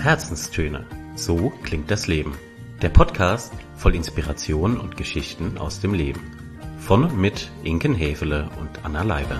Herzenstöne. So klingt das Leben. Der Podcast voll Inspiration und Geschichten aus dem Leben. Von und mit Inken Häfele und Anna Leiber.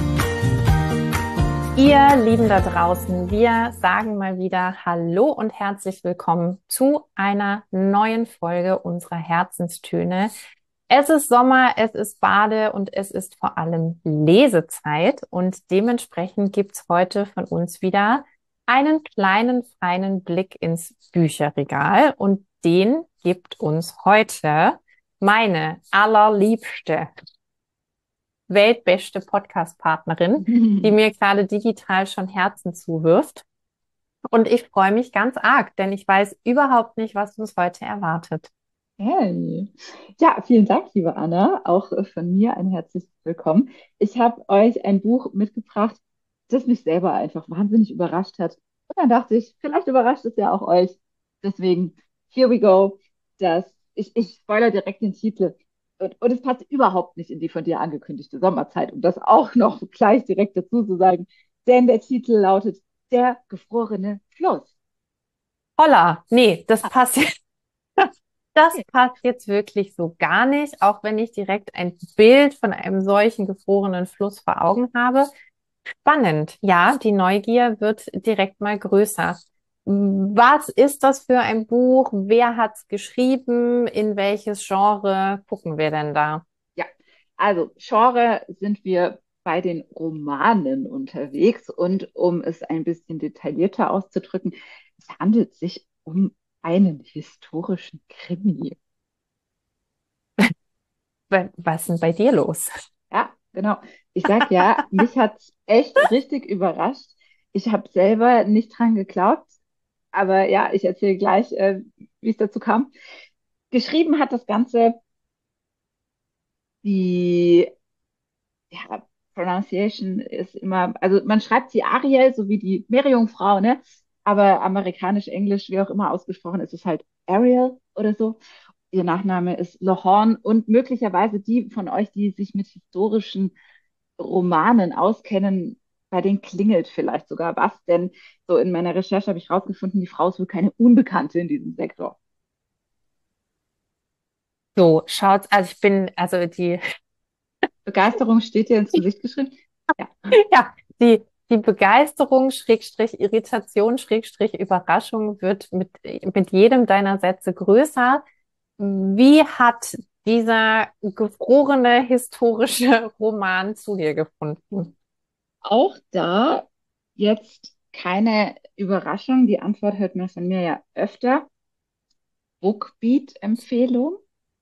Ihr Lieben da draußen, wir sagen mal wieder Hallo und herzlich willkommen zu einer neuen Folge unserer Herzenstöne. Es ist Sommer, es ist Bade und es ist vor allem Lesezeit und dementsprechend gibt's heute von uns wieder einen kleinen, feinen Blick ins Bücherregal und den gibt uns heute meine allerliebste, weltbeste Podcast-Partnerin, die mir gerade digital schon Herzen zuwirft. Und ich freue mich ganz arg, denn ich weiß überhaupt nicht, was uns heute erwartet. Hey. Ja, vielen Dank, liebe Anna. Auch von mir ein herzliches Willkommen. Ich habe euch ein Buch mitgebracht, das mich selber einfach wahnsinnig überrascht hat. Und dann dachte ich, vielleicht überrascht es ja auch euch. Deswegen, here we go. Ich spoilere direkt den Titel. Und es passt überhaupt nicht in die von dir angekündigte Sommerzeit, um das auch noch gleich direkt dazu zu sagen. Denn der Titel lautet Der gefrorene Fluss. Holla, nee, das passt jetzt. Das passt jetzt wirklich so gar nicht, auch wenn ich direkt ein Bild von einem solchen gefrorenen Fluss vor Augen habe. Spannend. Ja, die Neugier wird direkt mal größer. Was ist das für ein Buch? Wer hat's geschrieben? In welches Genre gucken wir denn da? Ja, also Genre sind wir bei den Romanen unterwegs und um es ein bisschen detaillierter auszudrücken, es handelt sich um einen historischen Krimi. Was ist denn bei dir los? Ja, genau. Ich sag ja, mich hat's echt richtig überrascht. Ich habe selber nicht dran geglaubt, aber ja, ich erzähle gleich, wie es dazu kam. Geschrieben hat das Ganze die ja, Pronunciation ist immer, also man schreibt sie Ariel, so wie die Meerjungfrau, ne? Aber amerikanisch, Englisch, wie auch immer ausgesprochen, ist es halt Ariel oder so. Ihr Nachname ist Lohorn und möglicherweise die von euch, die sich mit historischen Romanen auskennen, bei denen klingelt vielleicht sogar was, denn so in meiner Recherche habe ich rausgefunden, die Frau ist wohl keine Unbekannte in diesem Sektor. So, schaut's, also die, Begeisterung steht dir ins Gesicht geschrieben? Ja. ja, die Begeisterung, Schrägstrich, Irritation, Schrägstrich, Überraschung wird mit jedem deiner Sätze größer. Wie hat dieser gefrorene historische Roman zu dir gefunden? Auch da jetzt keine Überraschung. Die Antwort hört man von mir ja öfter. Bookbeat-Empfehlung.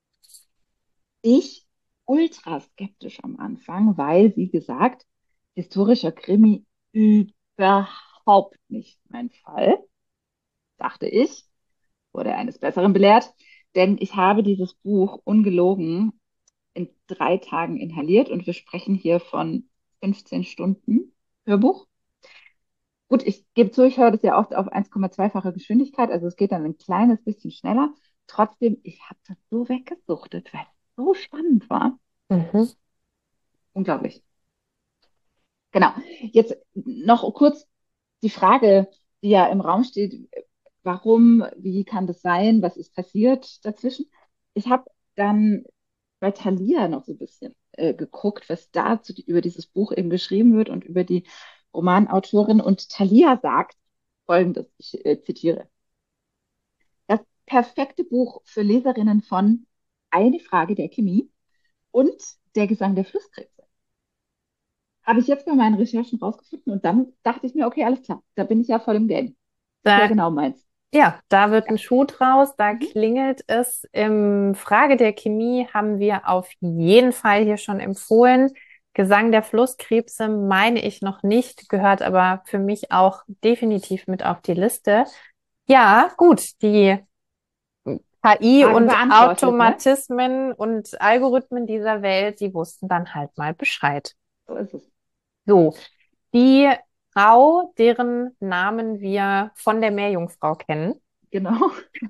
Ich ultra skeptisch am Anfang, weil, wie gesagt, historischer Krimi überhaupt nicht mein Fall, dachte ich, wurde eines Besseren belehrt, denn ich habe dieses Buch ungelogen in 3 Tagen inhaliert und wir sprechen hier von 15 Stunden Hörbuch. Gut, ich gebe zu, ich höre das ja oft auf 1,2-fache Geschwindigkeit, also es geht dann ein kleines bisschen schneller. Trotzdem, ich habe das so weggesuchtet, weil es so spannend war. Mhm. Unglaublich. Genau. Jetzt noch kurz die Frage, die ja im Raum steht, warum, wie kann das sein, was ist passiert dazwischen? Ich habe dann bei Thalia noch so ein bisschen geguckt, was da über dieses Buch eben geschrieben wird und über die Romanautorin. Und Thalia sagt Folgendes, ich zitiere: Das perfekte Buch für Leserinnen von Eine Frage der Chemie und Der Gesang der Flusskrebse. Habe ich jetzt bei meinen Recherchen rausgefunden und dann dachte ich mir, okay, alles klar, da bin ich ja voll im Game. Ist ja Da, genau meins. ja, da wird Ja. ein Schuh draus, da Mhm. klingelt es. Im Frage der Chemie haben wir auf jeden Fall hier schon empfohlen. Gesang der Flusskrebse meine ich noch nicht, gehört aber für mich auch definitiv mit auf die Liste. Ja, gut, die KI Frage und beantwortet, ne? Automatismen und Algorithmen dieser Welt, die wussten dann halt mal Bescheid. So ist es. So, die Frau, deren Namen wir von der Meerjungfrau kennen. Genau.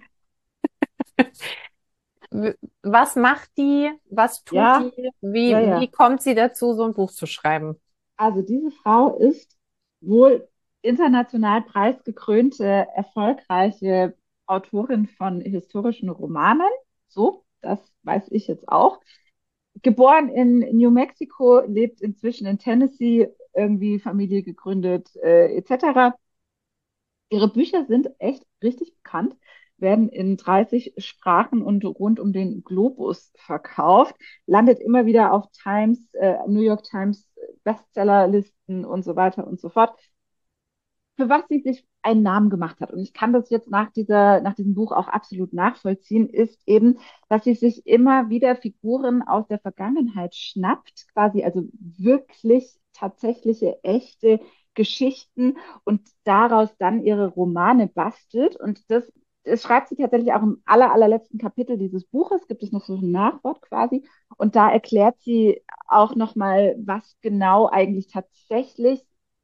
Was macht die? Was tut Ja, die? Wie, ja, wie ja. kommt sie dazu, so ein Buch zu schreiben? Also diese Frau ist wohl international preisgekrönte, erfolgreiche Autorin von historischen Romanen. So, das weiß ich jetzt auch. Geboren in New Mexico, lebt inzwischen in Tennessee, irgendwie Familie gegründet, etc. Ihre Bücher sind echt richtig bekannt, werden in 30 Sprachen und rund um den Globus verkauft, landet immer wieder auf New York Times Bestsellerlisten und so weiter und so fort, für was sie sich einen Namen gemacht hat. Und ich kann das jetzt nach diesem Buch auch absolut nachvollziehen, ist eben, dass sie sich immer wieder Figuren aus der Vergangenheit schnappt, quasi also wirklich tatsächliche, echte Geschichten und daraus dann ihre Romane bastelt. Und das schreibt sie tatsächlich auch im allerletzten Kapitel dieses Buches, gibt es noch so ein Nachwort quasi. Und da erklärt sie auch nochmal, was genau eigentlich tatsächlich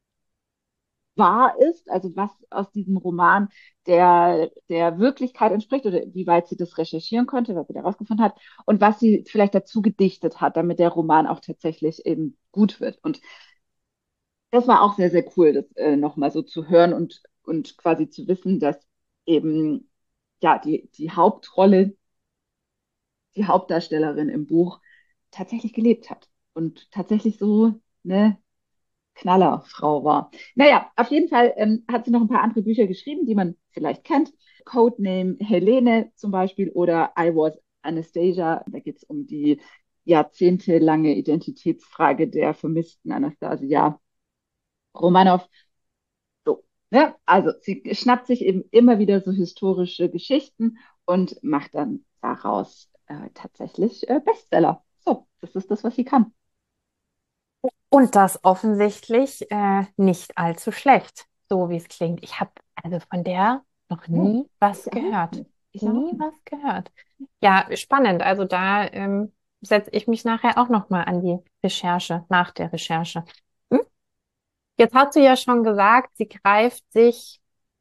wahr ist, also was aus diesem Roman der Wirklichkeit entspricht oder wie weit sie das recherchieren konnte, was sie da rausgefunden hat und was sie vielleicht dazu gedichtet hat, damit der Roman auch tatsächlich eben gut wird. Und das war auch sehr cool, das nochmal so zu hören und quasi zu wissen, dass eben ja die Hauptrolle, die Hauptdarstellerin im Buch tatsächlich gelebt hat und tatsächlich so eine Knallerfrau war. Naja, auf jeden Fall hat sie noch ein paar andere Bücher geschrieben, die man vielleicht kennt. Codename Helene zum Beispiel oder I Was Anastasia. Da geht es um die jahrzehntelange Identitätsfrage der vermissten Anastasia Romanow. So, ne? Also sie schnappt sich eben immer wieder so historische Geschichten und macht dann daraus tatsächlich Bestseller. So, das ist das, was sie kann. Und das offensichtlich nicht allzu schlecht, so wie es klingt. Ich habe also von der noch Nee, nie was ich auch gehört. nicht. Ich auch Nie nicht. was gehört. Ja, spannend. Also da setze ich mich nachher auch noch mal an die Recherche, nach der Recherche. Hm? Jetzt hast du ja schon gesagt, sie greift sich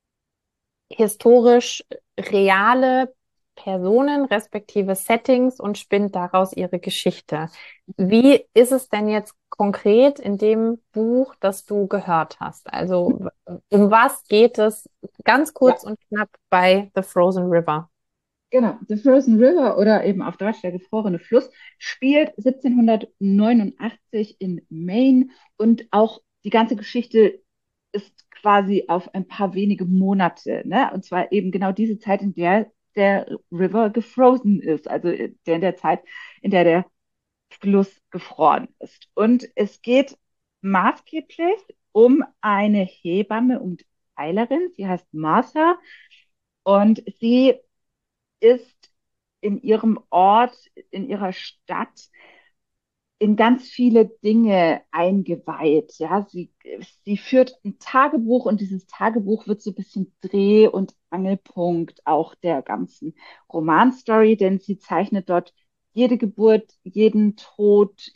historisch reale Personen respektive Settings und spinnt daraus ihre Geschichte. Wie ist es denn jetzt konkret in dem Buch, das du gehört hast? Also um was geht es ganz Ja, kurz und knapp bei The Frozen River? genau. The Frozen River oder eben auf Deutsch der gefrorene Fluss spielt 1789 in Maine und auch die ganze Geschichte ist quasi auf ein paar wenige Monate, ne? Und zwar eben genau diese Zeit, in der der River gefrozen ist, also in der Zeit, in der der Fluss gefroren ist. Und es geht maßgeblich um eine Hebamme und Heilerin, sie heißt Martha und sie ist in ihrem Ort, in ihrer Stadt in ganz viele Dinge eingeweiht. Ja, sie führt ein Tagebuch und dieses Tagebuch wird so ein bisschen Dreh- und Angelpunkt auch der ganzen Romanstory, denn sie zeichnet dort jede Geburt, jeden Tod,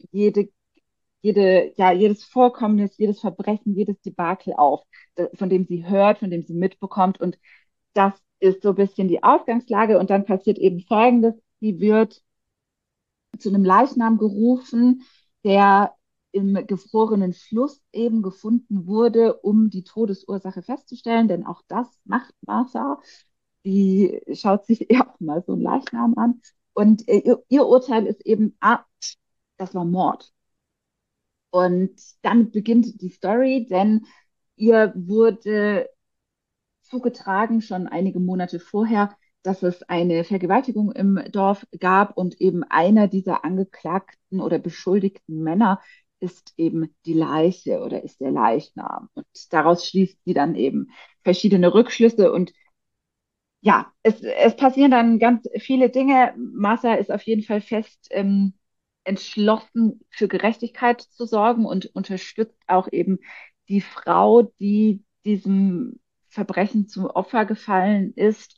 jedes Vorkommnis, jedes Verbrechen, jedes Debakel auf, von dem sie hört, von dem sie mitbekommt. Und das ist so ein bisschen die Ausgangslage. Und dann passiert eben Folgendes. Sie wird zu einem Leichnam gerufen, der im gefrorenen Fluss eben gefunden wurde, um die Todesursache festzustellen. Denn auch das macht Martha. Die schaut sich ja auch mal so einen Leichnam an. Und ihr Urteil ist eben, das war Mord. Und damit beginnt die Story, denn ihr wurde zugetragen, schon einige Monate vorher, dass es eine Vergewaltigung im Dorf gab und eben einer dieser angeklagten oder beschuldigten Männer ist eben die Leiche oder ist der Leichnam. Und daraus schließt sie dann eben verschiedene Rückschlüsse und ja, es passieren dann ganz viele Dinge. Martha ist auf jeden Fall fest entschlossen, für Gerechtigkeit zu sorgen und unterstützt auch eben die Frau, die diesem Verbrechen zum Opfer gefallen ist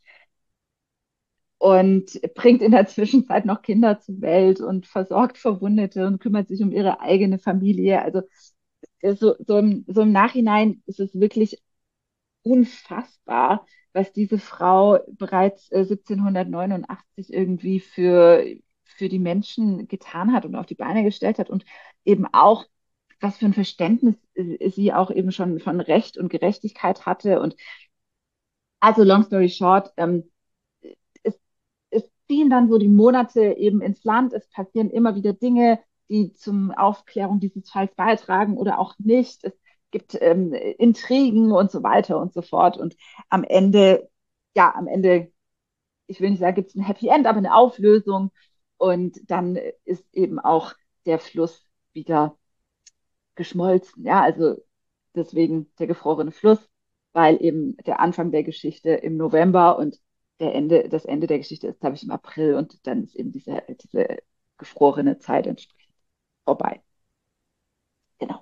und bringt in der Zwischenzeit noch Kinder zur Welt und versorgt Verwundete und kümmert sich um ihre eigene Familie. Also so im Nachhinein ist es wirklich unfassbar, was diese Frau bereits 1789 irgendwie für die Menschen getan hat und auf die Beine gestellt hat und eben auch was für ein Verständnis sie auch eben schon von Recht und Gerechtigkeit hatte. Und also long story short, es, es ziehen dann so die Monate eben ins Land. Es passieren immer wieder Dinge, die zum Aufklärung dieses Falls beitragen oder auch nicht. Es gibt Intrigen und so weiter und so fort. Und am Ende, ja, am Ende, ich will nicht sagen, gibt es ein Happy End, aber eine Auflösung. Und dann ist eben auch der Fluss wieder geschmolzen. Ja, also deswegen der gefrorene Fluss, weil eben der Anfang der Geschichte im November und das Ende der Geschichte ist, glaube ich, im April und dann ist eben diese gefrorene Zeit entsprechend vorbei. Genau.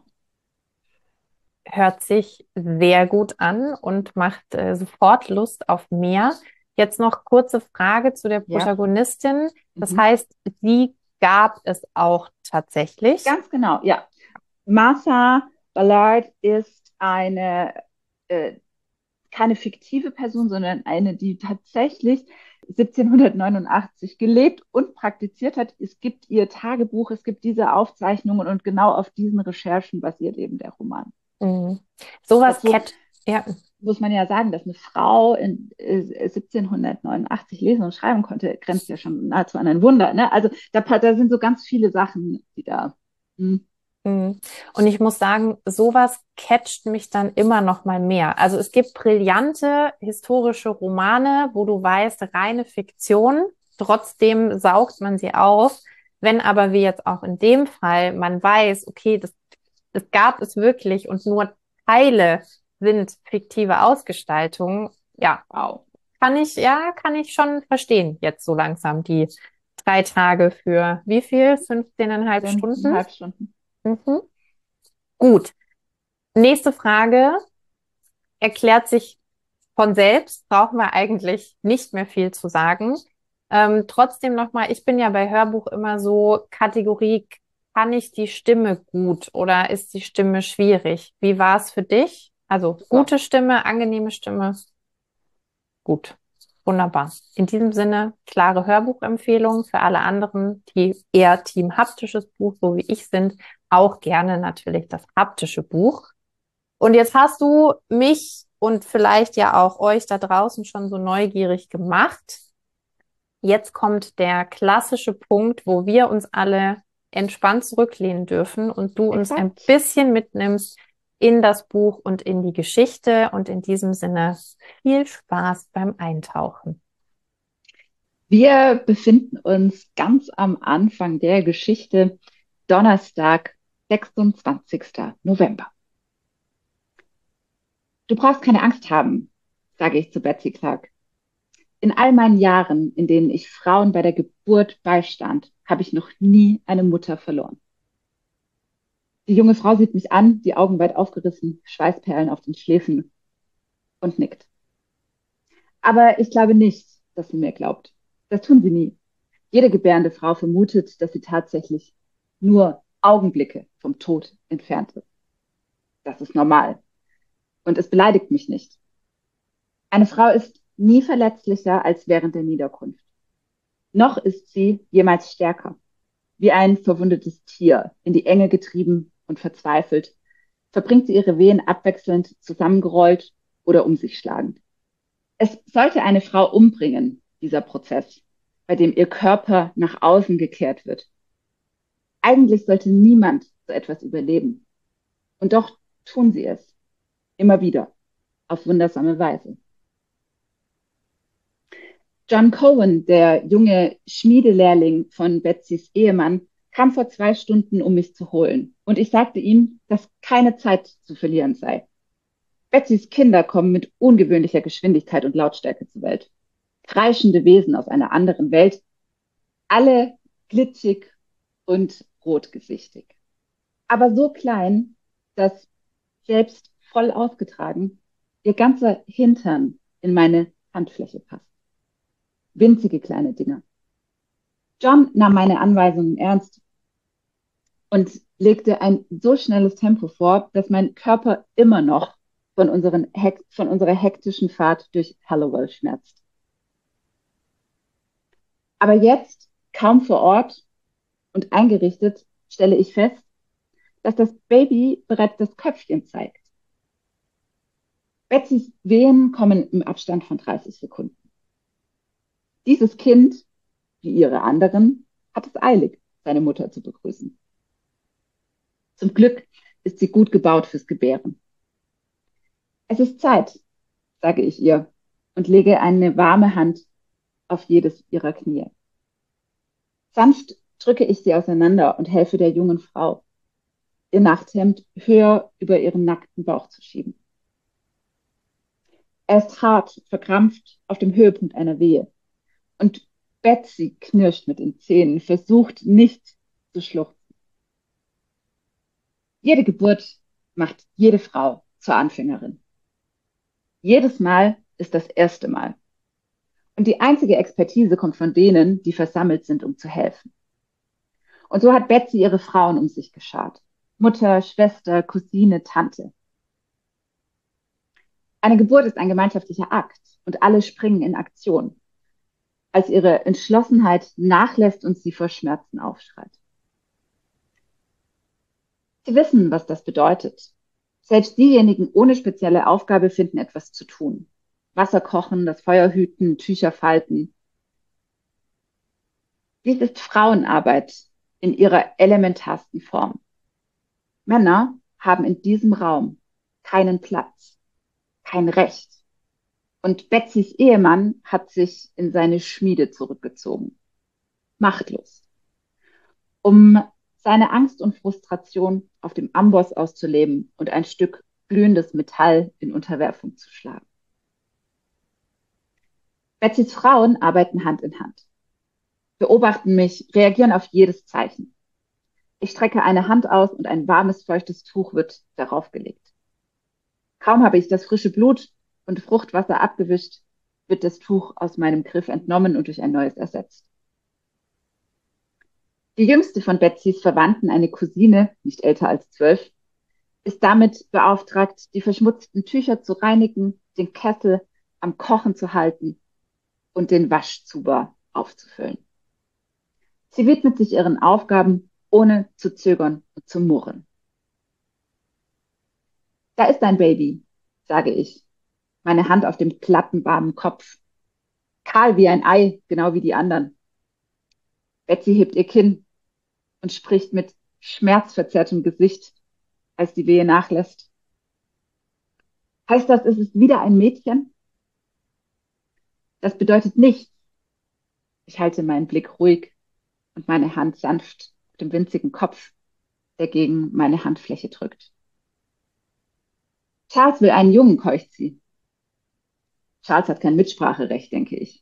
Hört sich sehr gut an und macht sofort Lust auf mehr. Jetzt noch kurze Frage zu der Ja. Protagonistin. Das Mhm. heißt, sie gab es auch tatsächlich. Ganz genau, ja. Martha Ballard ist äh, keine fiktive Person, sondern eine, die tatsächlich 1789 gelebt und praktiziert hat. Es gibt ihr Tagebuch, es gibt diese Aufzeichnungen und genau auf diesen Recherchen basiert eben der Roman. Mhm. Sowas Dazu ja. muss man ja sagen, dass eine Frau in 1789 lesen und schreiben konnte, grenzt ja schon nahezu an ein Wunder. Ne? Also da sind so ganz viele Sachen, die da. Hm. Mhm. Und ich muss sagen, sowas catcht mich dann immer noch mal mehr. Also es gibt brillante historische Romane, wo du weißt, reine Fiktion, trotzdem saugt man sie auf. Wenn aber wie jetzt auch in dem Fall man weiß, okay, das gab es wirklich und nur Teile sind fiktive Ausgestaltungen, ja, Wow. kann ich schon verstehen, jetzt so langsam die 3 Tage für wie viel? 15,5 Stunden? 5,5 Stunden. Mhm. Gut. Nächste Frage erklärt sich von selbst, brauchen wir eigentlich nicht mehr viel zu sagen. Trotzdem nochmal, ich bin ja bei Hörbuch immer so Kategorie, kann ich die Stimme gut oder ist die Stimme schwierig? Wie war es für dich? Also Super. gute Stimme, angenehme Stimme, gut. Wunderbar. In diesem Sinne, klare Hörbuchempfehlung für alle anderen, die eher Team haptisches Buch, so wie ich sind, auch gerne natürlich das haptische Buch. Und jetzt hast du mich und vielleicht ja auch euch da draußen schon so neugierig gemacht. Jetzt kommt der klassische Punkt, wo wir uns alle entspannt zurücklehnen dürfen und du uns ein Exakt. bisschen mitnimmst in das Buch und in die Geschichte. Und in diesem Sinne viel Spaß beim Eintauchen. Wir befinden uns ganz am Anfang der Geschichte, Donnerstag, 26. November. Du brauchst keine Angst haben, sage ich zu Betsy Clark. In all meinen Jahren, in denen ich Frauen bei der Geburt beistand, habe ich noch nie eine Mutter verloren. Die junge Frau sieht mich an, die Augen weit aufgerissen, Schweißperlen auf den Schläfen und nickt. Aber ich glaube nicht, dass sie mir glaubt. Das tun sie nie. Jede gebärende Frau vermutet, dass sie tatsächlich nur Augenblicke vom Tod entfernt ist. Das ist normal. Und es beleidigt mich nicht. Eine Frau ist nie verletzlicher als während der Niederkunft. Noch ist sie jemals stärker. Wie ein verwundetes Tier, in die Enge getrieben und verzweifelt, verbringt sie ihre Wehen abwechselnd zusammengerollt oder um sich schlagend. Es sollte eine Frau umbringen, dieser Prozess, bei dem ihr Körper nach außen gekehrt wird. Eigentlich sollte niemand so etwas überleben. Und doch tun sie es. Immer wieder. Auf wundersame Weise. John Cohen, der junge Schmiedelehrling von Betsys Ehemann, kam vor 2 Stunden, um mich zu holen. Und ich sagte ihm, dass keine Zeit zu verlieren sei. Betsys Kinder kommen mit ungewöhnlicher Geschwindigkeit und Lautstärke zur Welt. Kreischende Wesen aus einer anderen Welt, alle glitschig und rotgesichtig. Aber so klein, dass selbst voll ausgetragen ihr ganzer Hintern in meine Handfläche passt. Winzige kleine Dinger. John nahm meine Anweisungen ernst und legte ein so schnelles Tempo vor, dass mein Körper immer noch von unserer hektischen Fahrt durch Hallowell schmerzt. Aber jetzt, kaum vor Ort und eingerichtet, stelle ich fest, dass das Baby bereits das Köpfchen zeigt. Betsys Wehen kommen im Abstand von 30 Sekunden. Dieses Kind, wie ihre anderen, hat es eilig, seine Mutter zu begrüßen. Zum Glück ist sie gut gebaut fürs Gebären. Es ist Zeit, sage ich ihr und lege eine warme Hand auf jedes ihrer Knie. Sanft drücke ich sie auseinander und helfe der jungen Frau, ihr Nachthemd höher über ihren nackten Bauch zu schieben. Er ist hart, verkrampft auf dem Höhepunkt einer Wehe. Und Betsy knirscht mit den Zähnen, versucht nicht zu schluchzen. Jede Geburt macht jede Frau zur Anfängerin. Jedes Mal ist das erste Mal. Und die einzige Expertise kommt von denen, die versammelt sind, um zu helfen. Und so hat Betsy ihre Frauen um sich geschart. Mutter, Schwester, Cousine, Tante. Eine Geburt ist ein gemeinschaftlicher Akt und alle springen in Aktion, als ihre Entschlossenheit nachlässt und sie vor Schmerzen aufschreit. Sie wissen, was das bedeutet. Selbst diejenigen ohne spezielle Aufgabe finden etwas zu tun. Wasser kochen, das Feuer hüten, Tücher falten. Dies ist Frauenarbeit in ihrer elementarsten Form. Männer haben in diesem Raum keinen Platz, kein Recht. Und Betsys Ehemann hat sich in seine Schmiede zurückgezogen. Machtlos. Um seine Angst und Frustration auf dem Amboss auszuleben und ein Stück glühendes Metall in Unterwerfung zu schlagen. Betsys Frauen arbeiten Hand in Hand, beobachten mich, reagieren auf jedes Zeichen. Ich strecke eine Hand aus und ein warmes, feuchtes Tuch wird darauf gelegt. Kaum habe ich das frische Blut und Fruchtwasser abgewischt, wird das Tuch aus meinem Griff entnommen und durch ein neues ersetzt. Die jüngste von Betsys Verwandten, eine Cousine, nicht älter als 12, ist damit beauftragt, die verschmutzten Tücher zu reinigen, den Kessel am Kochen zu halten und den Waschzuber aufzufüllen. Sie widmet sich ihren Aufgaben, ohne zu zögern und zu murren. Da ist ein Baby, sage ich, meine Hand auf dem glatten, warmen Kopf. Kahl wie ein Ei, genau wie die anderen. Betsy hebt ihr Kinn und spricht mit schmerzverzerrtem Gesicht, als die Wehe nachlässt. Heißt das, es ist wieder ein Mädchen? Das bedeutet nichts. Ich halte meinen Blick ruhig und meine Hand sanft auf dem winzigen Kopf, der gegen meine Handfläche drückt. Charles will einen Jungen, keucht sie. Charles hat kein Mitspracherecht, denke ich.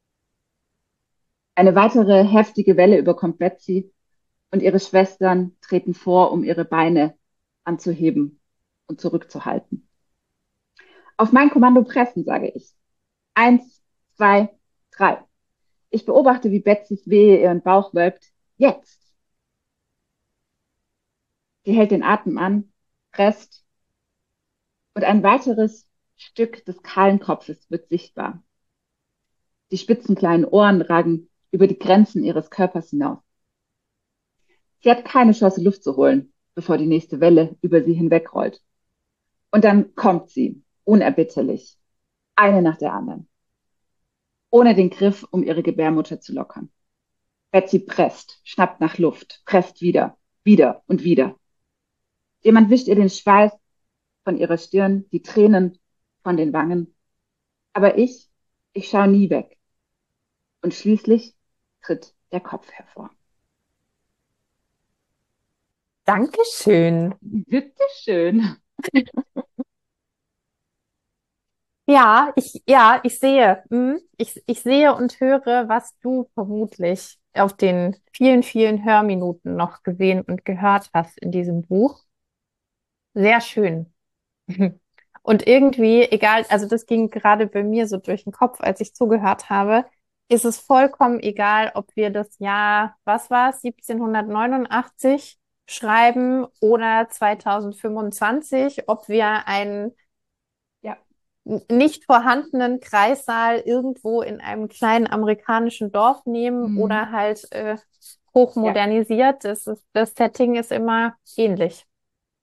Eine weitere heftige Welle überkommt Betsy und ihre Schwestern treten vor, um ihre Beine anzuheben und zurückzuhalten. Auf mein Kommando pressen, sage ich. 1, 2, 3. Ich beobachte, wie Betsys Wehe ihren Bauch wölbt. Jetzt! Sie hält den Atem an, presst und ein weiteres Stück des kahlen Kopfes wird sichtbar. Die spitzen kleinen Ohren ragen über die Grenzen ihres Körpers hinaus. Sie hat keine Chance, Luft zu holen, bevor die nächste Welle über sie hinwegrollt. Und dann kommt sie, unerbitterlich, eine nach der anderen, ohne den Griff, um ihre Gebärmutter zu lockern. Betsy presst, schnappt nach Luft, presst wieder, wieder und wieder. Jemand wischt ihr den Schweiß von ihrer Stirn, die Tränen von den Wangen. Aber ich schaue nie weg. Und schließlich tritt der Kopf hervor. Dankeschön. Bitteschön. Ich sehe. Ich sehe und höre, was du vermutlich auf den vielen, vielen Hörminuten noch gesehen und gehört hast in diesem Buch. Sehr schön. Und irgendwie, egal, also das ging gerade bei mir so durch den Kopf, als ich zugehört habe, ist es vollkommen egal, ob wir das Jahr, was war es, 1789 schreiben oder 2025, ob wir einen Ja, nicht vorhandenen Kreissaal irgendwo in einem kleinen amerikanischen Dorf nehmen oder halt ja, hochmodernisiert. Das Setting ist immer ähnlich.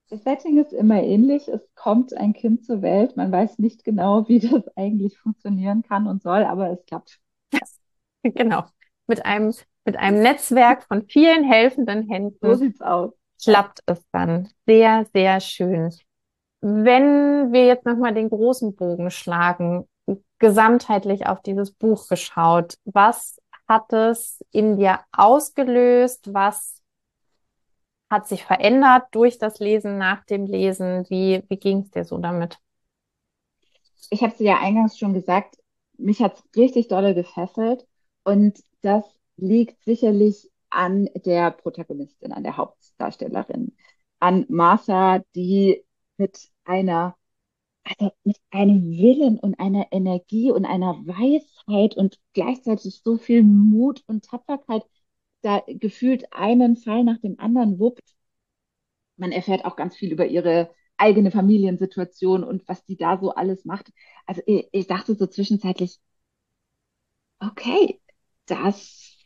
Das Setting ist immer ähnlich. Es kommt ein Kind zur Welt. Man weiß nicht genau, wie das eigentlich funktionieren kann und soll, aber es klappt. Ja, Genau. Mit mit einem Netzwerk von vielen helfenden so Händen sieht's aus. Ja. klappt es dann. Sehr, sehr schön. Wenn wir jetzt nochmal den großen Bogen schlagen, gesamtheitlich auf dieses Buch geschaut, was hat es in dir ausgelöst? Was hat sich verändert durch das Lesen, nach dem Lesen? Wie ging es dir so damit? Ich habe es ja eingangs schon gesagt, mich hat es richtig dolle gefesselt und das liegt sicherlich an der Protagonistin, an der Hauptdarstellerin, an Martha, die mit also mit einem Willen und einer Energie und einer Weisheit und gleichzeitig so viel Mut und Tapferkeit da gefühlt einen Fall nach dem anderen wuppt. Man erfährt auch ganz viel über ihre eigene Familiensituation und was die da so alles macht. Also ich dachte so zwischenzeitlich, okay, das,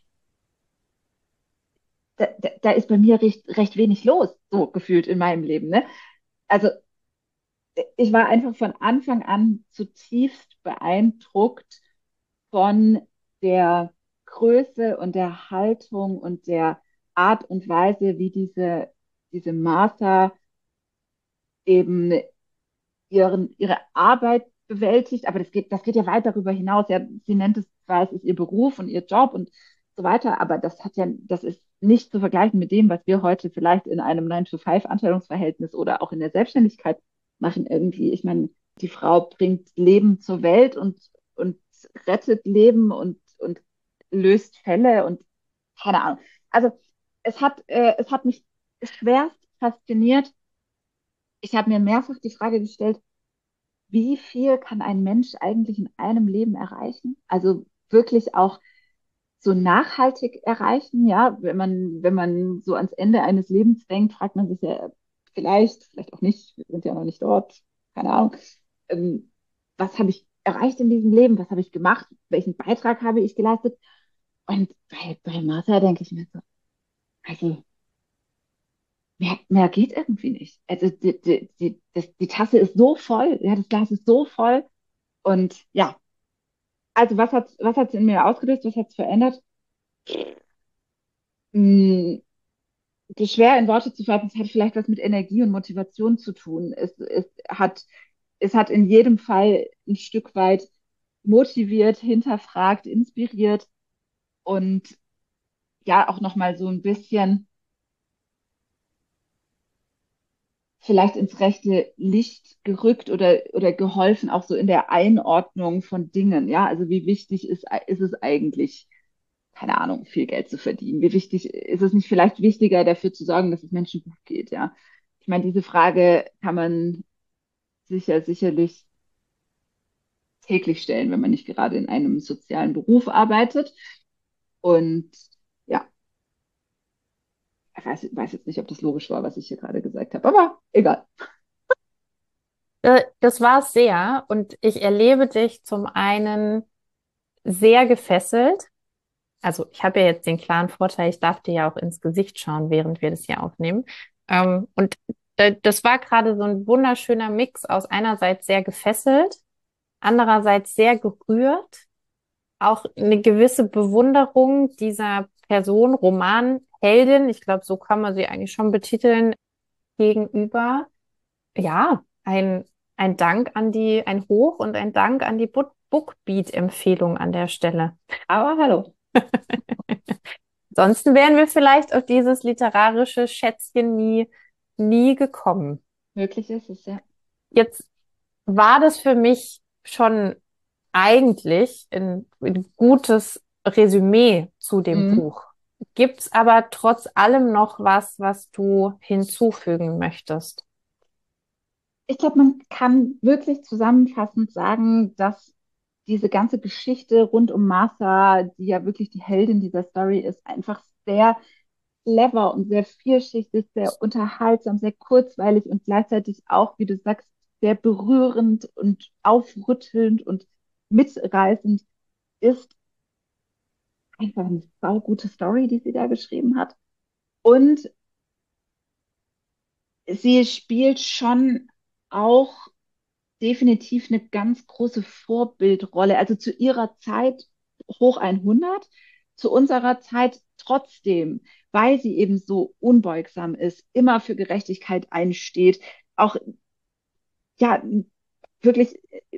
da ist bei mir recht wenig los, so gefühlt in meinem Leben. Ne? Also ich war einfach von Anfang an zutiefst beeindruckt von der Größe und der Haltung und der Art und Weise, wie diese Martha eben ihre Arbeit bewältigt, aber das geht ja weit darüber hinaus. Ja, sie nennt es zwar, es ist ihr Beruf und ihr Job und so weiter, aber das ist nicht zu vergleichen mit dem, was wir heute vielleicht in einem 9-to-5-Anstellungsverhältnis oder auch in der Selbstständigkeit machen irgendwie. Ich meine, die Frau bringt Leben zur Welt und rettet Leben und löst Fälle und keine Ahnung. Also es hat mich schwerst fasziniert. Ich habe mir mehrfach die Frage gestellt, wie viel kann ein Mensch eigentlich in einem Leben erreichen? Also wirklich auch so nachhaltig erreichen, ja. Wenn man so ans Ende eines Lebens denkt, fragt man sich ja vielleicht auch nicht, wir sind ja noch nicht dort, keine Ahnung, ähm, was habe ich erreicht in diesem Leben? Was habe ich gemacht? Welchen Beitrag habe ich geleistet? Und bei Martha denke ich mir so, also mehr geht irgendwie nicht. Also die Tasse ist so voll, ja, das Glas ist so voll. Und ja, also was hat's in mir ausgelöst? Was hat's verändert? Hm, schwer in Worte zu fassen, es hat vielleicht was mit Energie und Motivation zu tun. Es hat in jedem Fall ein Stück weit motiviert, hinterfragt, inspiriert und ja auch nochmal so ein bisschen vielleicht ins rechte Licht gerückt oder geholfen, auch so in der Einordnung von Dingen. Ja, also wie wichtig ist es eigentlich, keine Ahnung, viel Geld zu verdienen? Wie wichtig ist es nicht vielleicht wichtiger, dafür zu sorgen, dass es Menschen gut geht? Ja, ich meine, diese Frage kann man sicherlich täglich stellen, wenn man nicht gerade in einem sozialen Beruf arbeitet. Und ja, weiß jetzt nicht, ob das logisch war, was ich hier gerade gesagt habe, aber egal. Das war es sehr und ich erlebe dich zum einen sehr gefesselt. Also ich habe ja jetzt den klaren Vorteil, ich darf dir ja auch ins Gesicht schauen, während wir das hier aufnehmen. Und das war gerade so ein wunderschöner Mix aus einerseits sehr gefesselt, andererseits sehr gerührt, auch eine gewisse Bewunderung dieser Person, Romanheldin, ich glaube, so kann man sie eigentlich schon betiteln, gegenüber. Ja, ein Dank an ein Hoch und ein Dank an die Bookbeat-Empfehlung an der Stelle. Aber hallo, Ansonsten wären wir vielleicht auf dieses literarische Schätzchen nie gekommen. möglich ist es, ja. Jetzt war das für mich schon eigentlich ein gutes Resümee zu dem Mhm. Buch. Gibt's aber trotz allem noch was du hinzufügen möchtest? Ich glaube, man kann wirklich zusammenfassend sagen, dass diese ganze Geschichte rund um Martha, die ja wirklich die Heldin dieser Story ist, einfach sehr clever und sehr vielschichtig, sehr unterhaltsam, sehr kurzweilig und gleichzeitig auch, wie du sagst, sehr berührend und aufrüttelnd und mitreißend ist. Einfach eine saugute Story, die sie da geschrieben hat. Und sie spielt schon auch definitiv eine ganz große Vorbildrolle. Also zu ihrer Zeit hoch 100, zu unserer Zeit trotzdem, weil sie eben so unbeugsam ist, immer für Gerechtigkeit einsteht, auch ja wirklich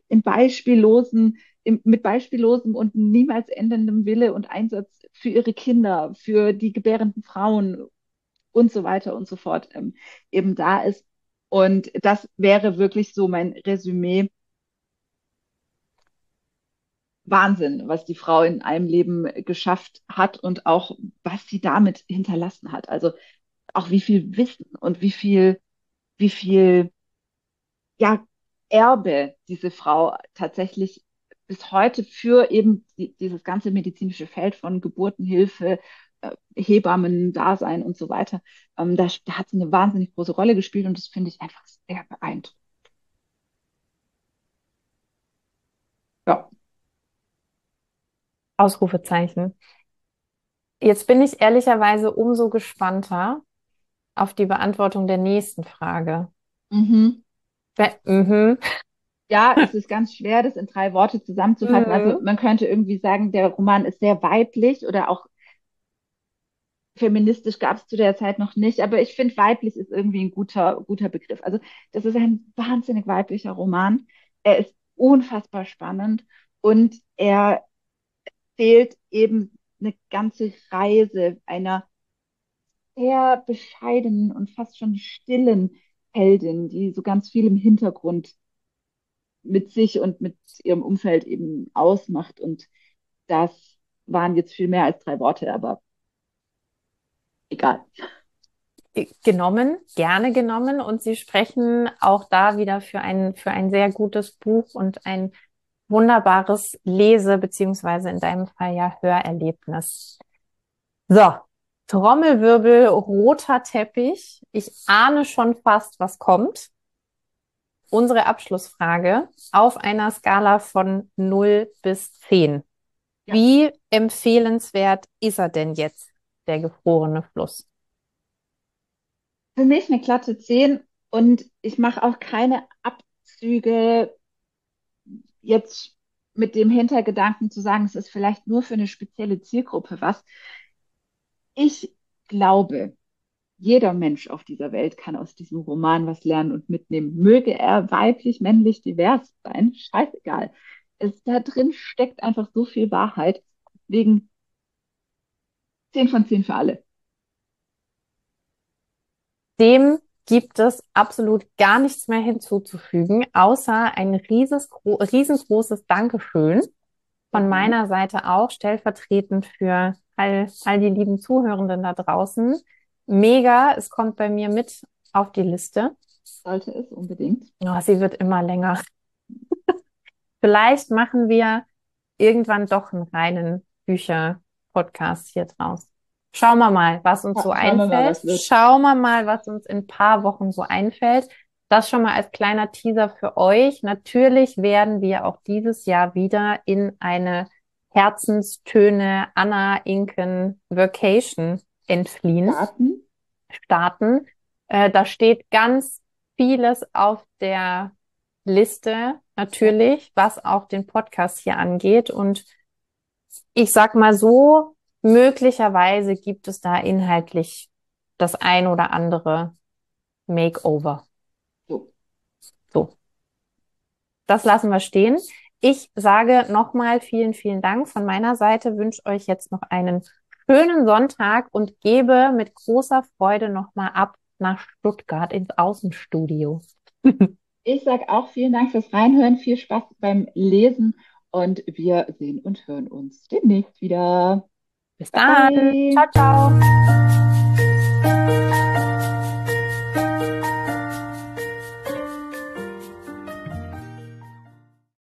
mit beispiellosem und niemals endendem Wille und Einsatz für ihre Kinder, für die gebärenden Frauen und so weiter und so fort eben da ist. Und das wäre wirklich so mein Resümee. Wahnsinn, was die Frau in einem Leben geschafft hat und auch was sie damit hinterlassen hat. Also auch wie viel Wissen und wie viel ja, Erbe diese Frau tatsächlich bis heute für eben dieses ganze medizinische Feld von Geburtenhilfe, Hebammen, Dasein und so weiter. Da hat sie eine wahnsinnig große Rolle gespielt und das finde ich einfach sehr beeindruckend. Ja. Ausrufezeichen. Jetzt bin ich ehrlicherweise umso gespannter auf die Beantwortung der nächsten Frage. Mhm. Mhm. Ja, es ist ganz schwer, das in 3 Worte zusammenzufassen. Also Mhm. man könnte irgendwie sagen, der Roman ist sehr weiblich oder auch feministisch gab es zu der Zeit noch nicht, aber ich finde, weiblich ist irgendwie ein guter Begriff. Also das ist ein wahnsinnig weiblicher Roman. Er ist unfassbar spannend und er erzählt eben eine ganze Reise einer sehr bescheidenen und fast schon stillen Heldin, die so ganz viel im Hintergrund mit sich und mit ihrem Umfeld eben ausmacht. Und das waren jetzt viel mehr als 3 Worte, aber egal. Genommen, gerne genommen. Und Sie sprechen auch da wieder für ein sehr gutes Buch und ein wunderbares beziehungsweise in deinem Fall ja Hörerlebnis. So, Trommelwirbel, roter Teppich. Ich ahne schon fast, was kommt. Unsere Abschlussfrage auf einer Skala von 0 bis 10. Ja, Wie empfehlenswert ist er denn jetzt, der gefrorene Fluss? für mich eine glatte 10 und ich mache auch keine Abzüge jetzt mit dem Hintergedanken zu sagen, es ist vielleicht nur für eine spezielle Zielgruppe was. Ich glaube, jeder Mensch auf dieser Welt kann aus diesem Roman was lernen und mitnehmen. Möge er weiblich, männlich, divers sein, scheißegal. Da drin steckt einfach so viel Wahrheit. Deswegen 10 von 10 für alle. Dem gibt es absolut gar nichts mehr hinzuzufügen, außer ein riesengroßes Dankeschön Sehr von gerne. meiner Seite auch, stellvertretend für all die lieben Zuhörenden da draußen. Mega, es kommt bei mir mit auf die Liste. Sollte es unbedingt. Oh, sie wird immer länger. Vielleicht machen wir irgendwann doch einen reinen Bücher-Podcast hier draus. Schauen wir mal, was uns so Schauen wir mal, einfällt. was wird. Schauen wir mal, was uns in ein paar Wochen so einfällt. Das schon mal als kleiner Teaser für euch. Natürlich werden wir auch dieses Jahr wieder in eine Herzenstöne Anna Inken Vacation entfliehen, Starten. starten. Da steht ganz vieles auf der Liste, Ja, natürlich, was auch den Podcast hier angeht. Und ich sag mal so, möglicherweise gibt es da inhaltlich das ein oder andere Makeover. so. So, das lassen wir stehen. Ich sage nochmal vielen Dank von meiner Seite, wünsche euch jetzt noch einen schönen Sonntag und gebe mit großer Freude nochmal ab nach Stuttgart ins Außenstudio. Ich sage auch vielen Dank fürs Reinhören, viel Spaß beim Lesen und wir sehen und hören uns demnächst wieder. Bis Bye dann. bye. Ciao, ciao.